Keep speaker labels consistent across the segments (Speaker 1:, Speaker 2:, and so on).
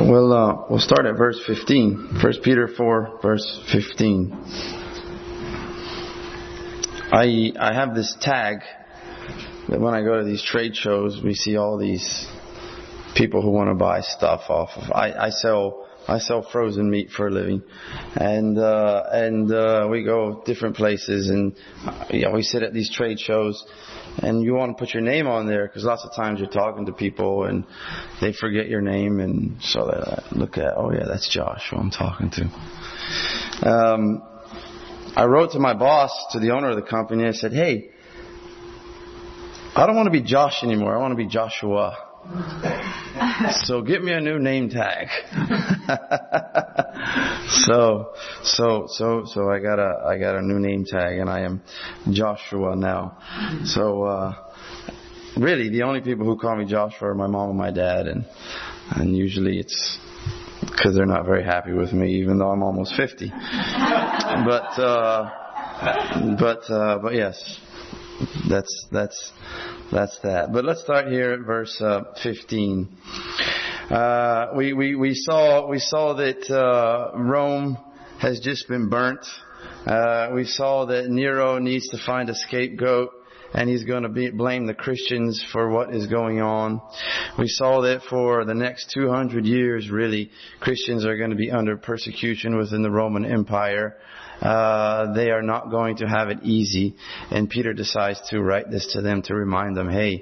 Speaker 1: We'll start at verse 15. 1 Peter 4, verse 15. I have this tag that when I go to these trade shows, we see all these people who want to buy stuff off of. I sell frozen meat for a living, and we go different places, and we sit at these trade shows, and you want to put your name on there because lots of times you're talking to people and they forget your name, and so they look at, oh yeah, that's Josh who I'm talking to. I wrote to my boss, to the owner of the company, and I said, hey, I don't want to be Josh anymore. I want to be Joshua. So get me a new name tag. So I got a new name tag, and I am Joshua now. So really the only people who call me Joshua are my mom and my dad, and usually it's because they're not very happy with me, even though I'm almost 50. But yes, that's that. But let's start here at verse 15. We saw that Rome has just been burnt. We saw that Nero needs to find a scapegoat, and he's going to blame the Christians for what is going on. We saw that for the next 200 years, really, Christians are going to be under persecution within the Roman Empire. They are not going to have it easy. And Peter decides to write this to them to remind them, hey,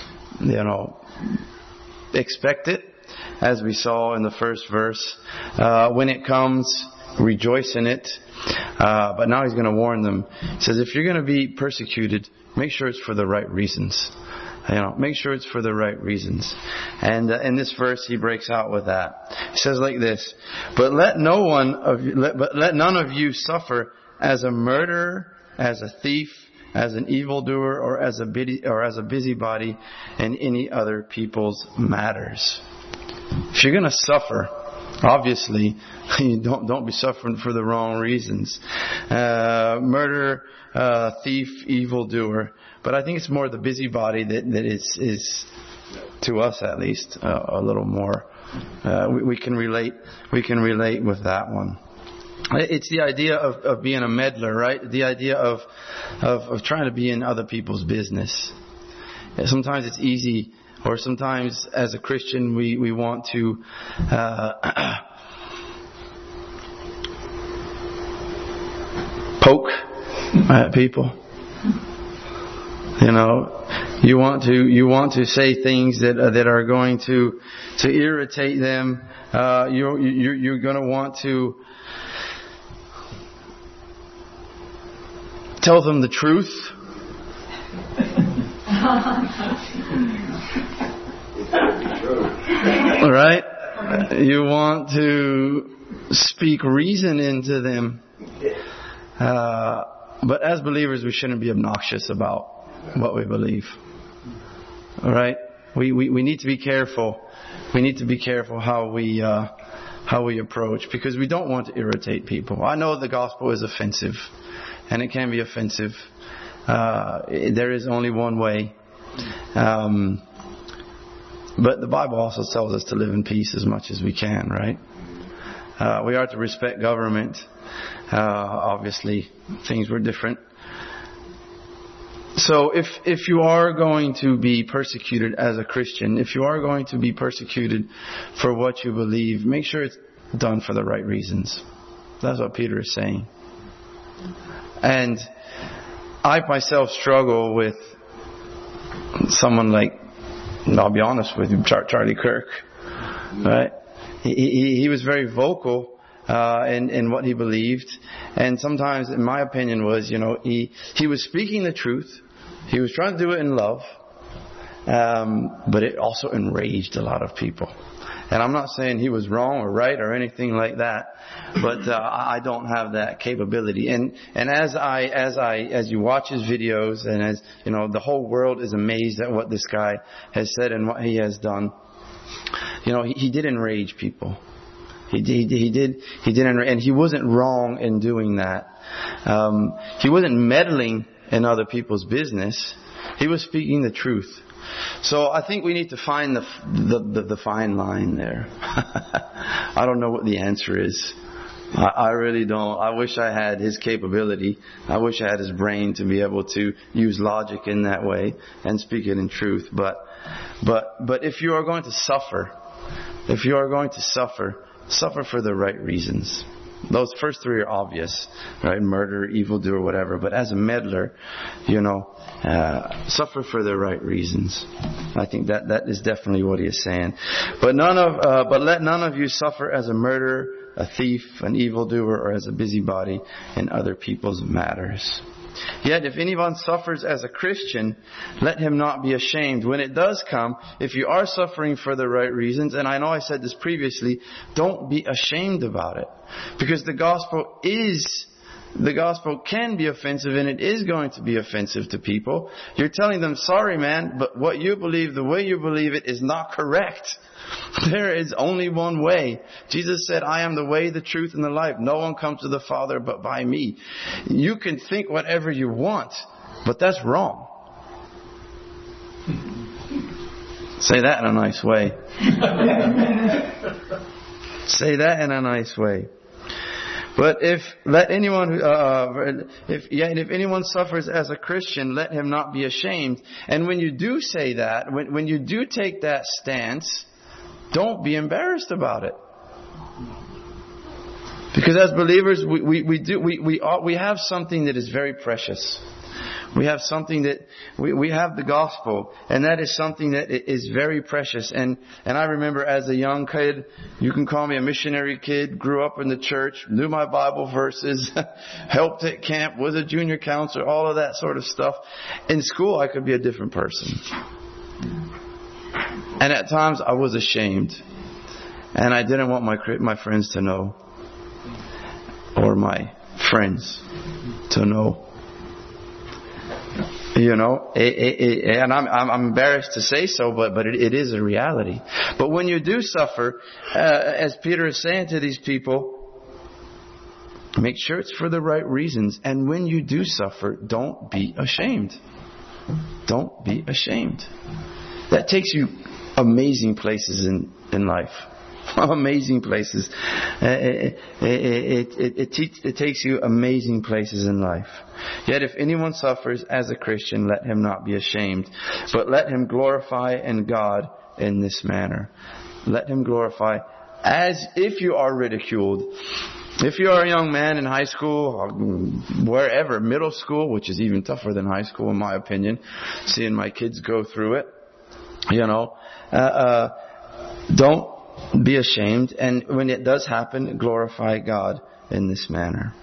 Speaker 1: expect it, as we saw in the first verse. When it comes, rejoice in it. But now he's going to warn them. He says, if you're going to be persecuted, make sure it's for the right reasons. Make sure it's for the right reasons. And in this verse, he breaks out with that. He says like this: But let none of you suffer as a murderer, as a thief, as an evildoer, or as a busybody in any other people's matters. If you're going to suffer, obviously, you don't be suffering for the wrong reasons. Murderer, thief, evildoer. But I think it's more the busybody that is to us at least a little more. We can relate with that one. It's the idea of being a meddler, right? The idea of trying to be in other people's business. Sometimes it's easy, or sometimes as a Christian we want to poke at people. You want to say things that are going to irritate them. You're going to want to tell them the truth. Right? You want to speak reason into them. But as believers, we shouldn't be obnoxious about what we believe. All right? We need to be careful. We need to be careful how we approach, because we don't want to irritate people. I know the gospel is offensive, and it can be offensive. There is only one way. But the Bible also tells us to live in peace as much as we can, right? We are to respect government. Obviously, things were different. So if you are going to be persecuted as a Christian, if you are going to be persecuted for what you believe, make sure it's done for the right reasons. That's what Peter is saying. And I myself struggle with someone like, I'll be honest with you, Charlie Kirk. Right? He was very vocal in what he believed, and sometimes, in my opinion, was he was speaking the truth. He was trying to do it in love, but it also enraged a lot of people. And I'm not saying he was wrong or right or anything like that, but I don't have that capability. And as you watch his videos, and as the whole world is amazed at what this guy has said and what he has done. He did enrage people. He did, and he wasn't wrong in doing that. He wasn't meddling in other people's business. He was speaking the truth. So I think we need to find the fine line there. I don't know what the answer is. I really don't. I wish I had his capability. I wish I had his brain to be able to use logic in that way and speak it in truth. But if you are going to suffer, suffer for the right reasons. Those first three are obvious, right? Murder, evildoer, whatever. But as a meddler, suffer for the right reasons. I think that is definitely what he is saying. But let none of you suffer as a murderer, a thief, an evildoer, or as a busybody in other people's matters. Yet if anyone suffers as a Christian, let him not be ashamed. When it does come, if you are suffering for the right reasons, and I know I said this previously, don't be ashamed about it. Because the gospel can be offensive, and it is going to be offensive to people. You're telling them, sorry man, but what you believe, the way you believe it is not correct. There is only one way. Jesus said, I am the way, the truth, and the life. No one comes to the Father but by me. You can think whatever you want, but that's wrong. Say that in a nice way. Say that in a nice way. But if anyone suffers as a Christian, let him not be ashamed. And when you do say that, when you do take that stance, don't be embarrassed about it. Because as believers, we have something that is very precious. We have something that we have the gospel, and that is something that is very precious. And I remember as a young kid, you can call me a missionary kid, grew up in the church, knew my Bible verses, helped at camp, was a junior counselor, all of that sort of stuff. In school, I could be a different person. And at times I was ashamed, and I didn't want my friends to know, or my friends to know. And I'm embarrassed to say so, but it is a reality. But when you do suffer, as Peter is saying to these people, make sure it's for the right reasons. And when you do suffer, don't be ashamed. Don't be ashamed. That takes you amazing places in life. Amazing places. It takes you amazing places in life. Yet if anyone suffers as a Christian, let him not be ashamed, but let him glorify in God in this manner. Let him glorify as if you are ridiculed. If you are a young man in high school, or wherever, middle school, which is even tougher than high school in my opinion, seeing my kids go through it, don't be ashamed, and when it does happen, glorify God in this manner.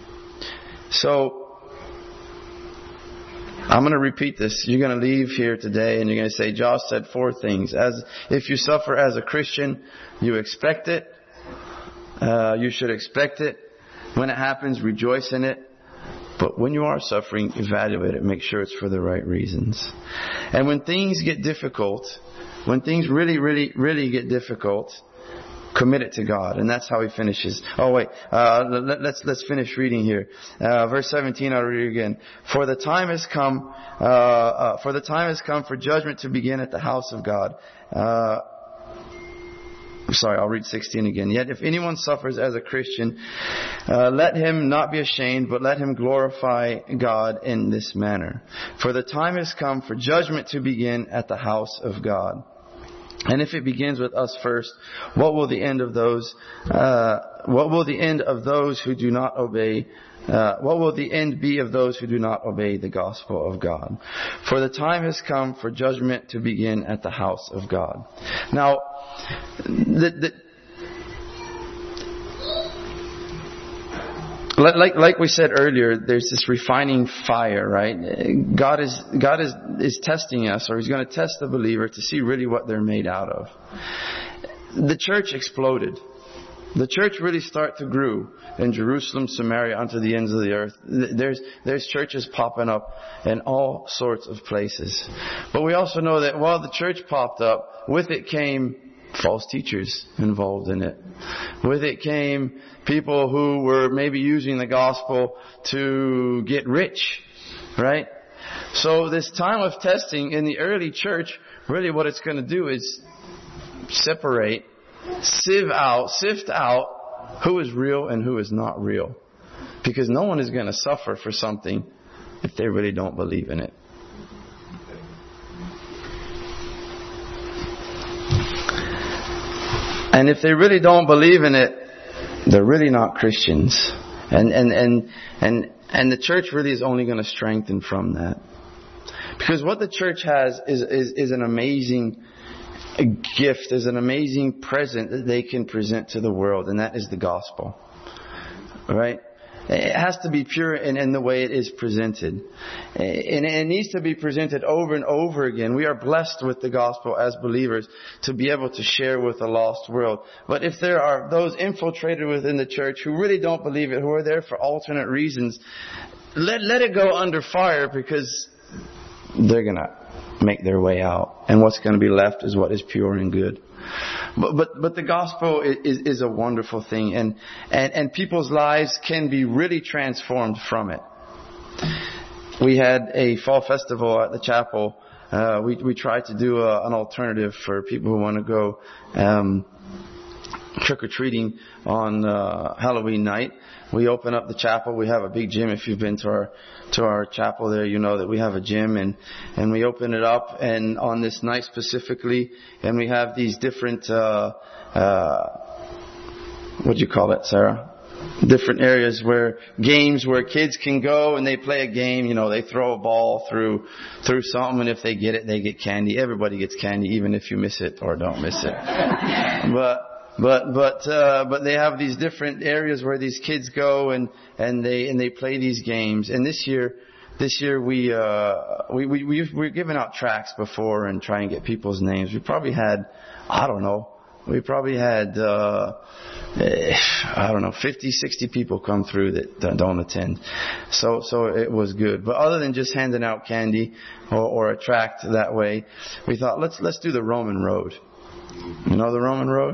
Speaker 1: So, I'm going to repeat this. You're going to leave here today and you're going to say, Josh said 4 things. If you suffer as a Christian, you expect it. You should expect it. When it happens, rejoice in it. But when you are suffering, evaluate it. Make sure it's for the right reasons. And when things get difficult, when things really, really, really get difficult, commit it to God. And that's how he finishes. Oh wait, let's finish reading here. Verse 17, I'll read it again. For the time has come for judgment to begin at the house of God. I'll read 16 again. Yet if anyone suffers as a Christian, let him not be ashamed, but let him glorify God in this manner. For the time has come for judgment to begin at the house of God. And if it begins with us first, what will the end of those who do not obey? What will the end be of those who do not obey the gospel of God? For the time has come for judgment to begin at the house of God. Now, like we said earlier, there's this refining fire, right? God is testing us, or He's going to test the believer to see really what they're made out of. The church exploded. The church really started to grow in Jerusalem, Samaria, unto the ends of the earth. There's churches popping up in all sorts of places. But we also know that while the church popped up, with it came false teachers involved in it. With it came people who were maybe using the gospel to get rich, right? So this time of testing in the early church, really what it's going to do is separate, sift out who is real and who is not real. Because no one is going to suffer for something if they really don't believe in it. And if they really don't believe in it, they're really not Christians. And the church really is only going to strengthen from that. Because what the church has is an amazing gift, is an amazing present that they can present to the world, and that is the gospel. Right? It has to be pure in the way it is presented. And it needs to be presented over and over again. We are blessed with the gospel as believers to be able to share with a lost world. But if there are those infiltrated within the church who really don't believe it, who are there for alternate reasons, let it go under fire, because they're going to make their way out. And what's going to be left is what is pure and good. But the gospel is a wonderful thing, and people's lives can be really transformed from it. We had a fall festival at the chapel. We tried to do an alternative for people who want to go trick-or-treating on Halloween night. We open up the chapel. We have a big gym. If you've been to our chapel there, you know that we have a gym, and we open it up, and on this night specifically, and we have these different what do you call it, Sarah? Different areas where kids can go and they play a game. You know, they throw a ball through something, and if they get it, they get candy. Everybody gets candy, even if you miss it or don't miss it. But they have these different areas where these kids go and they play these games. And this year we're giving out tracts before and try and get people's names. We probably had, 50, 60 people come through that don't attend. So it was good. But other than just handing out candy or a tract that way, we thought let's do the Roman road. You know the Roman road?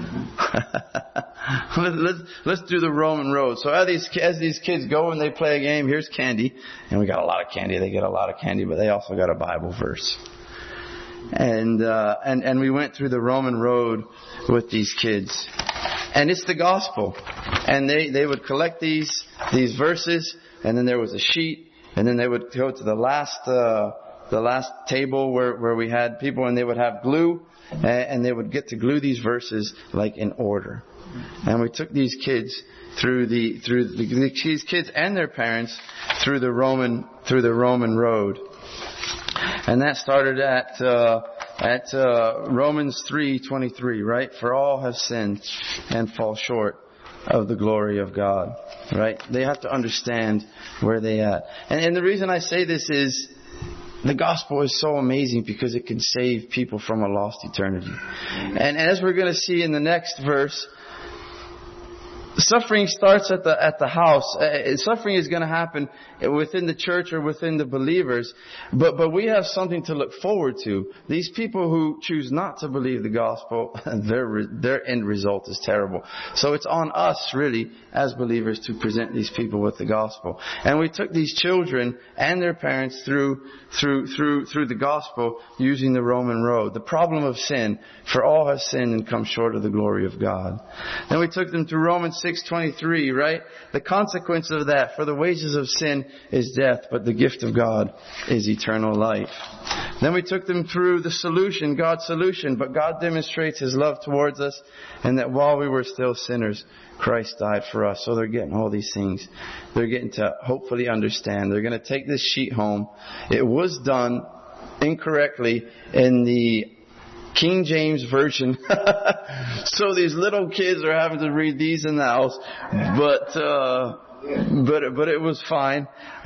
Speaker 1: Let's do the Roman road. So as these kids go and they play a game, here's candy, and we got a lot of candy. They get a lot of candy, but they also got a Bible verse. And we went through the Roman road with these kids, and it's the gospel. And they would collect these verses, and then there was a sheet, and then they would go to the last table where we had people, and they would have glue. And they would get to glue these verses like in order. And we took these kids through these kids and their parents through the Roman road. And that started at Romans 3:23, right? For all have sinned and fall short of the glory of God, right? They have to understand where they at. And the reason I say this is, the gospel is so amazing because it can save people from a lost eternity. And as we're going to see in the next verse, suffering starts at the house. Suffering is going to happen within the church or within the believers. But we have something to look forward to. These people who choose not to believe the gospel, their end result is terrible. So it's on us really as believers to present these people with the gospel. And we took these children and their parents through the gospel using the Roman road. The problem of sin. For all have sinned and come short of the glory of God. Then we took them through Romans 6:23, right? The consequence of that, for the wages of sin is death, but the gift of God is eternal life. Then we took them through the solution, God's solution, but God demonstrates His love towards us, and that while we were still sinners, Christ died for us. So they're getting all these things. They're getting to hopefully understand. They're going to take this sheet home. It was done incorrectly in the King James Version. So these little kids are having to read these and thous, but it was fine.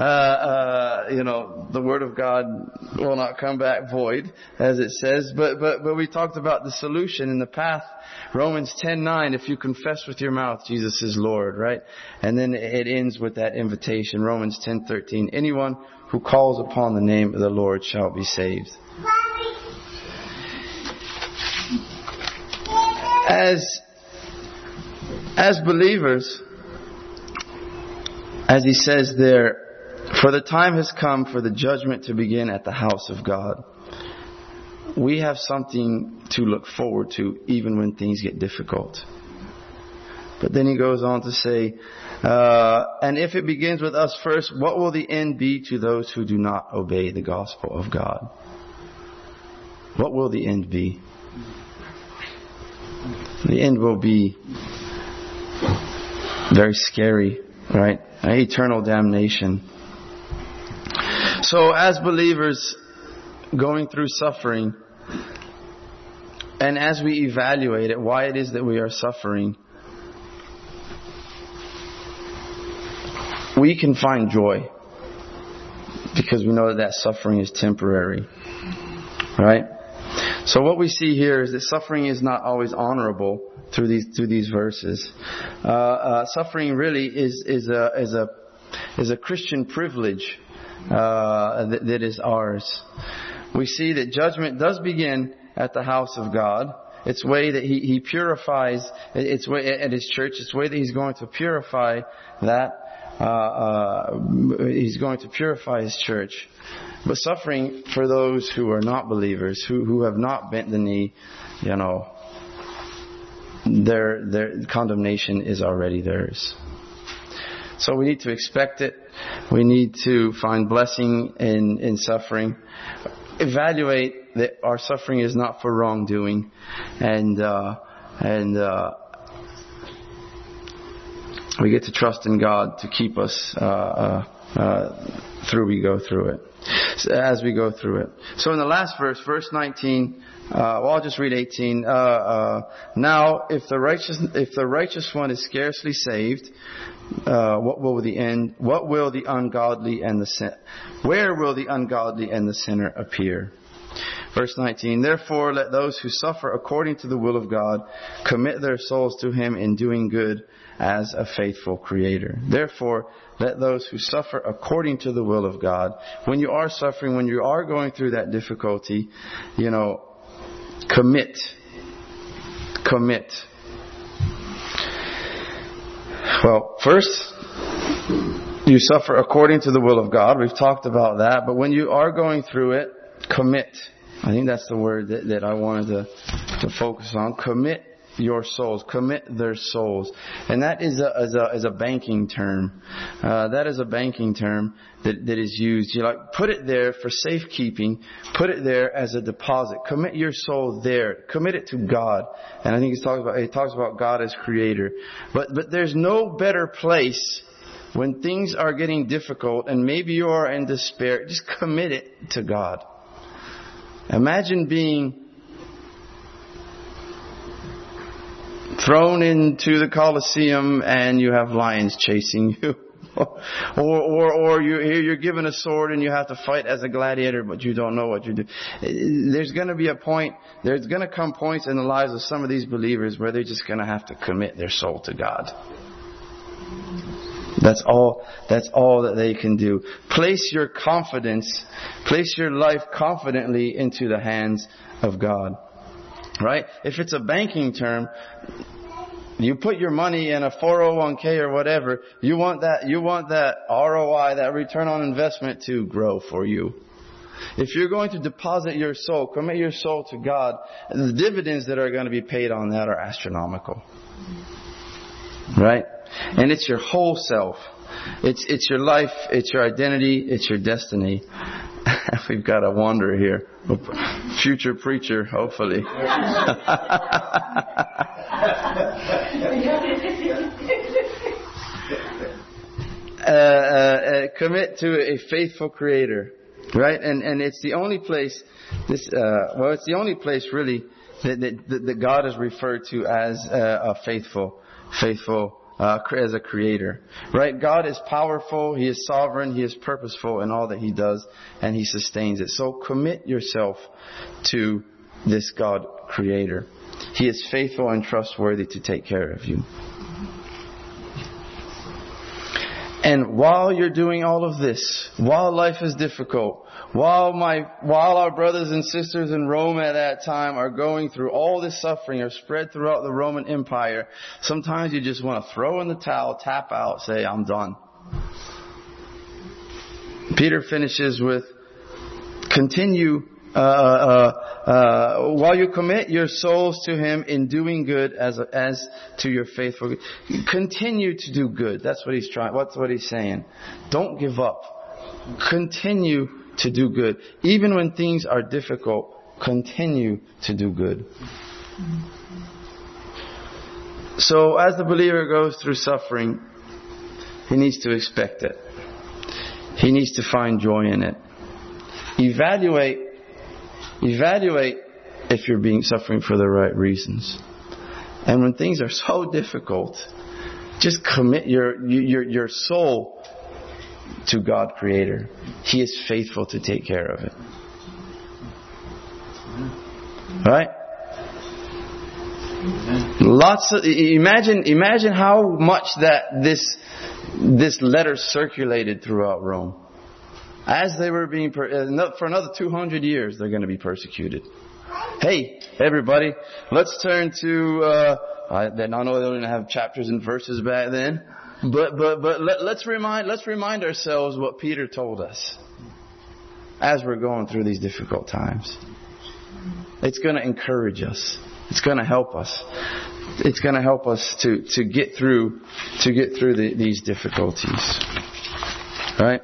Speaker 1: The Word of God will not come back void, as it says. But we talked about the solution and the path. Romans 10:9, if you confess with your mouth Jesus is Lord, right? And then it ends with that invitation. Romans 10:13, anyone who calls upon the name of the Lord shall be saved. As believers, as he says there, For the time has come for the judgment to begin at the house of God. We have something to look forward to even when things get difficult. But then he goes on to say, and if it begins with us first, what will the end be to those who do not obey the gospel of God? What will the end be? The end will be very scary, right? Eternal damnation. So as believers going through suffering, and as we evaluate it, why it is that we are suffering, we can find joy because we know that suffering is temporary, right? So what we see here is that suffering is not always honorable through these verses. Suffering really is a Christian privilege that is ours. We see that judgment does begin at the house of God. It's way that He purifies. It's way at His church. It's way that He's going to purify that. He's going to purify His church. But suffering for those who are not believers, who have not bent the knee, their condemnation is already theirs. So we need to expect it. We need to find blessing in suffering. Evaluate that our suffering is not for wrongdoing, and we get to trust in God to keep us as we go through it. So in the last verse 19, I'll just read 18. Now, if the righteous one is scarcely saved, what will the end? What will the ungodly and the sin? Where will the ungodly and the sinner appear? Verse 19. Therefore, let those who suffer according to the will of God commit their souls to Him in doing good as a faithful Creator. Therefore, let those who suffer according to the will of God. When you are suffering, when you are going through that difficulty, commit. Well, first, you suffer according to the will of God. We've talked about that. But when you are going through it, commit. I think that's the word that I wanted to focus on. Commit your souls. Commit their souls. And that is a banking term. That is a banking term that is used. You put it there for safekeeping. Put it there as a deposit. Commit your soul there. Commit it to God. And I think he talks about God as Creator. But there's no better place when things are getting difficult and maybe you are in despair. Just commit it to God. Imagine being thrown into the Colosseum and you have lions chasing you. or you're given a sword and you have to fight as a gladiator, but you don't know what you do. There's going to come points in the lives of some of these believers where they're just going to have to commit their soul to God. That's all that they can do. Place your life confidently into the hands of God. Right? If it's a banking term, you put your money in a 401k or whatever, you want that ROI, that return on investment to grow for you. If you're going to deposit your soul, commit your soul to God, the dividends that are going to be paid on that are astronomical. Right? And it's your whole self. It's your life, it's your identity, it's your destiny. We've got a wanderer here. Future preacher, hopefully. Commit to a faithful Creator. Right? And it's the only place, it's the only place really that God is referred to as a faithful as a Creator. Right? God is powerful, He is sovereign, He is purposeful in all that He does, and He sustains it. So commit yourself to this God Creator. He is faithful and trustworthy to take care of you. And while you're doing all of this, while life is difficult, while our brothers and sisters in Rome at that time are going through all this suffering, are spread throughout the Roman Empire, sometimes you just want to throw in the towel, tap out, say, I'm done. Peter finishes with, continue, while you commit your souls to Him in doing good as to your faithful. Continue to do good. That's what he's saying. Don't give up. Continue to do good. Even when things are difficult, continue to do good. So as the believer goes through suffering, he needs to expect it. He needs to find joy in it. Evaluate if you're suffering for the right reasons. And when things are so difficult, just commit your soul to God Creator. He is faithful to take care of it. Right? Imagine how much that this letter circulated throughout Rome. As they were being for another 200 years, they're going to be persecuted. Hey, everybody, let's turn to. I know they didn't have chapters and verses back then, but let's remind ourselves what Peter told us as we're going through these difficult times. It's going to encourage us. It's going to help us. It's going to help us to get through these difficulties. Right?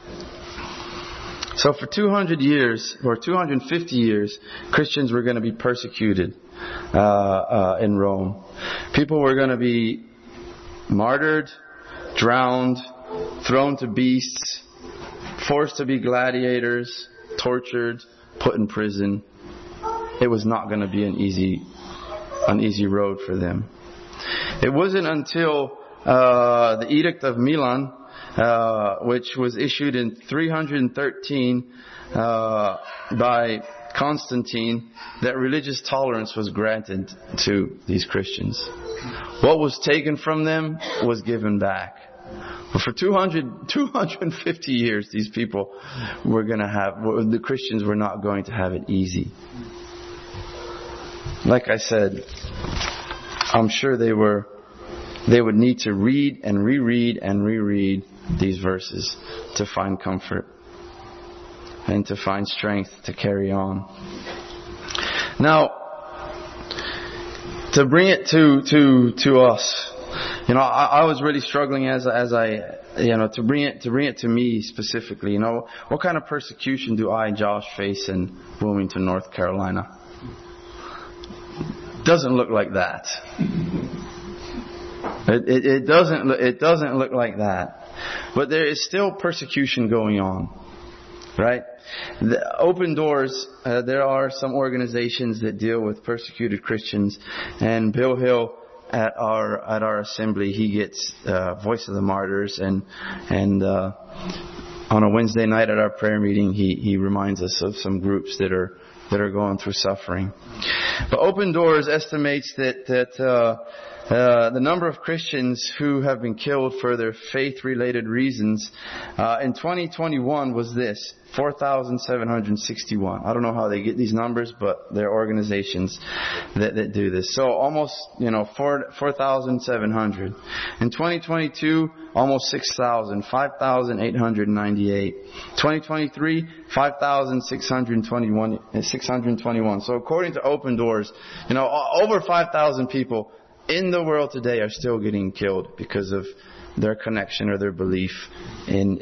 Speaker 1: So for 200 years or 250 years, Christians were going to be persecuted in Rome. People were going to be martyred, drowned, thrown to beasts, forced to be gladiators, tortured, put in prison. It was not going to be an easy road for them. It wasn't until the Edict of Milan, which was issued in 313 by Constantine, that religious tolerance was granted to these Christians. What was taken from them was given back. But for 250 years, these people the Christians were not going to have it easy. Like I said, I'm sure they would need to read and reread and reread these verses to find comfort and to find strength to carry on. Now, to bring it to us, I was really struggling as I to bring it to me specifically. What kind of persecution do Josh, face in Wilmington, North Carolina? Doesn't look like that. It doesn't look like that. But there is still persecution going on, right? The Open Doors. There are some organizations that deal with persecuted Christians, and Bill Hill at our assembly, he gets Voice of the Martyrs, and on a Wednesday night at our prayer meeting, he reminds us of some groups that are going through suffering. But Open Doors estimates that the number of Christians who have been killed for their faith-related reasons in 2021 was this: 4,761. I don't know how they get these numbers, but there are organizations that do this. So almost 4,700. In 2022, almost 6,000, 5,898. 2023, 5,621. So according to Open Doors, over 5,000 people in the world today are still getting killed because of their connection or their belief in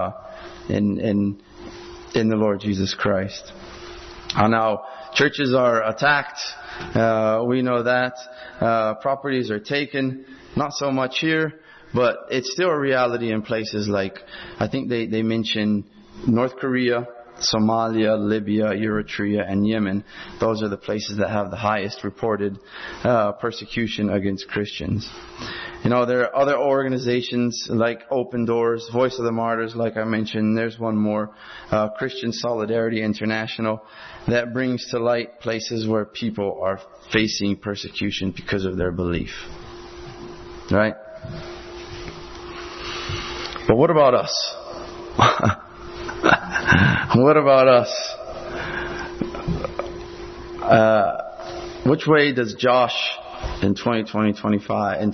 Speaker 1: the Lord Jesus Christ. Now, churches are attacked. We know that. Properties are taken. Not so much here, but it's still a reality in places like, I think they mention North Korea, Somalia, Libya, Eritrea, and Yemen. Those are the places that have the highest reported persecution against Christians. There are other organizations like Open Doors, Voice of the Martyrs, like I mentioned. There's one more, Christian Solidarity International, that brings to light places where people are facing persecution because of their belief. Right? But what about us? What about us? Which way does Josh in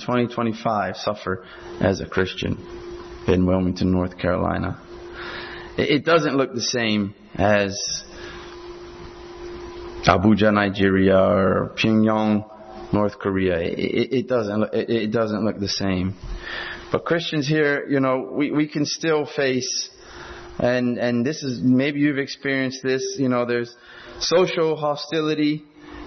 Speaker 1: 2025 suffer as a Christian in Wilmington, North Carolina? It doesn't look the same as Abuja, Nigeria, or Pyongyang, North Korea. It doesn't look the same. But Christians here, we can still face, and this is, maybe you've experienced this, there's social hostility,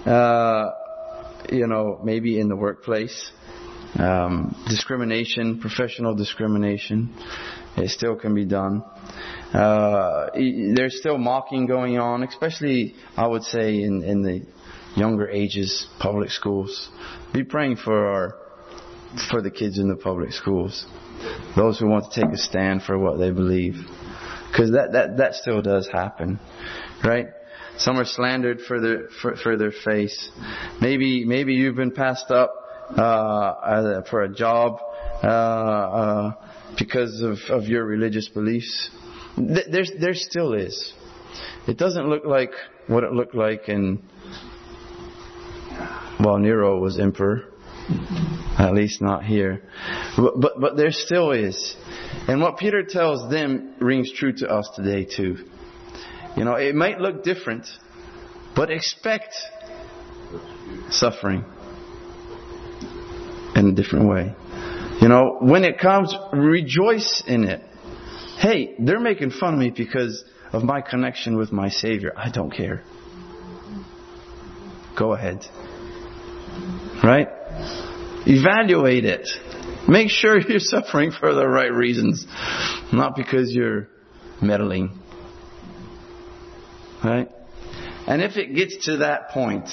Speaker 1: maybe in the workplace, discrimination, professional discrimination. It still can be done. There's still mocking going on, especially, I would say, in the younger ages, public schools. Be praying for the kids in the public schools, those who want to take a stand for what they believe, because that still does happen, right? Some are slandered for their faith. Maybe you've been passed up for a job because of your religious beliefs. There still is. It doesn't look like what it looked like while Nero was emperor. At least not here. But there still is. And what Peter tells them rings true to us today too. It might look different, but expect suffering in a different way. When it comes, rejoice in it. Hey, they're making fun of me because of my connection with my Savior. I don't care. Go ahead. Right? Evaluate it. Make sure you're suffering for the right reasons, not because you're meddling. Right? And if it gets to that point,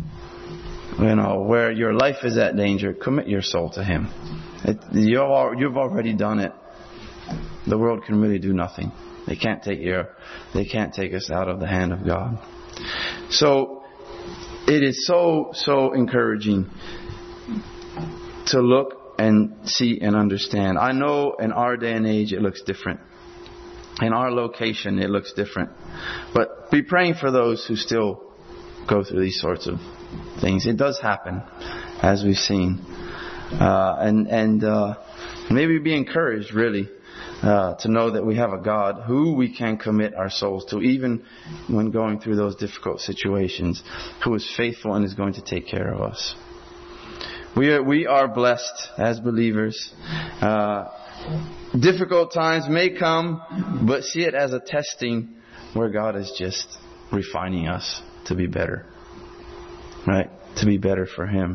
Speaker 1: where your life is at danger, commit your soul to Him. You've already done it. The world can really do nothing. They can't take us out of the hand of God. So it is so encouraging to look and see and understand. I know in our day and age it looks different. In our location it looks different. But be praying for those who still go through these sorts of things. It does happen, as we've seen. And maybe be encouraged, really, to know that we have a God who we can commit our souls to, even when going through those difficult situations, who is faithful and is going to take care of us. We are blessed as believers. Difficult times may come, but see it as a testing where God is just refining us to be better. Right? To be better for Him.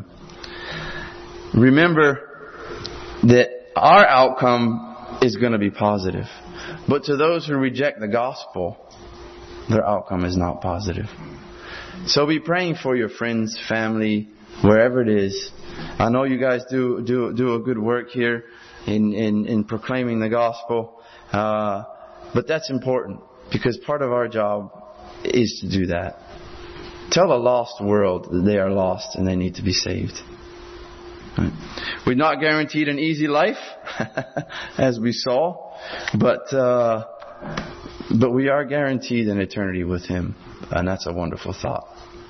Speaker 1: Remember that our outcome is going to be positive. But to those who reject the gospel, their outcome is not positive. So be praying for your friends, family, wherever it is. I know you guys do a good work here in proclaiming the gospel. But that's important, because part of our job is to do that. Tell the lost world that they are lost and they need to be saved. Right. We're not guaranteed an easy life, as we saw, but we are guaranteed an eternity with Him, and that's a wonderful thought.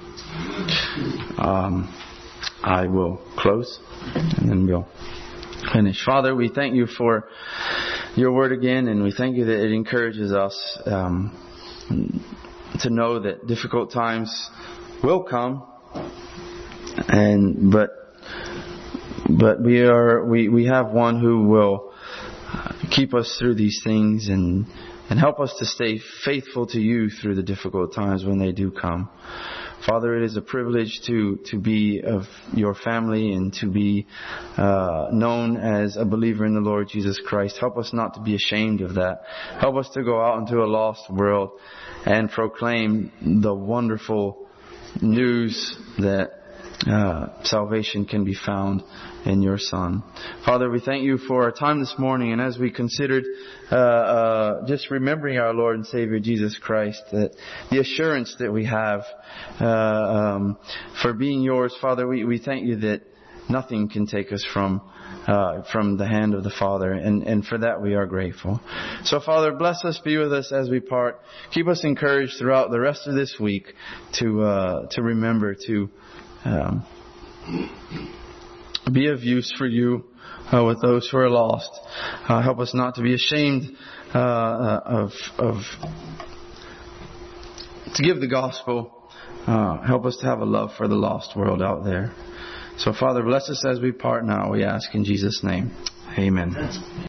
Speaker 1: I will close, and then we'll finish. Father, we thank You for Your Word again, and we thank You that it encourages us to know that difficult times will come, but we have one who will keep us through these things and help us to stay faithful to You through the difficult times when they do come. Father, it is a privilege to be of Your family and to be known as a believer in the Lord Jesus Christ. Help us not to be ashamed of that. Help us to go out into a lost world and proclaim the wonderful news that salvation can be found in Your Son. Father, we thank You for our time this morning, and as we considered just remembering our Lord and Savior Jesus Christ, that the assurance that we have for being Yours, Father, we thank You that nothing can take us from the hand of the Father, and for that we are grateful. So Father, bless us, be with us as we part. Keep us encouraged throughout the rest of this week to remember to be of use for you with those who are lost. Help us not to be ashamed to give the gospel. Help us to have a love for the lost world out there. So, Father, bless us as we part now, we ask in Jesus' name. Amen.